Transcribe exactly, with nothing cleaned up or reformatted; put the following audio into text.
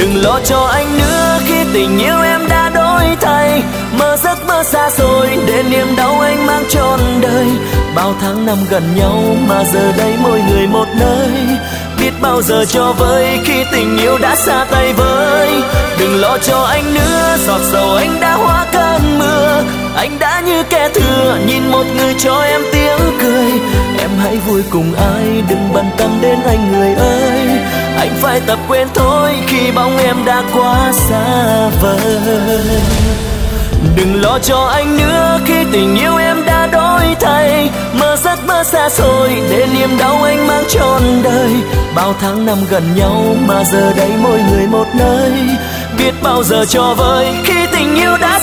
Đừng lo cho anh nữa khi tình yêu em đã đổi thay. Mơ giấc mơ xa xôi để niềm đau anh mang trọn đời. Bao tháng năm gần nhau mà giờ đây mỗi người một nơi. Biết bao giờ cho vơi khi tình yêu đã xa tay với. Đừng lo cho anh nữa, giọt sầu anh đã hóa cơn mưa. Anh đã như kẻ thừa nhìn một người cho em tiếng cười. Em hãy vui cùng ai, đừng bận tâm đến anh người ơi. Anh phải tập quên thôi khi bóng em đã quá xa vời. Đừng lo cho anh nữa khi tình yêu em đã đổi thay. Mơ giấc mơ xa xôi để niềm đau anh mang trọn đời. Bao tháng năm gần nhau mà giờ đây mỗi người một nơi. Biết bao giờ cho vơi khi tình yêu đã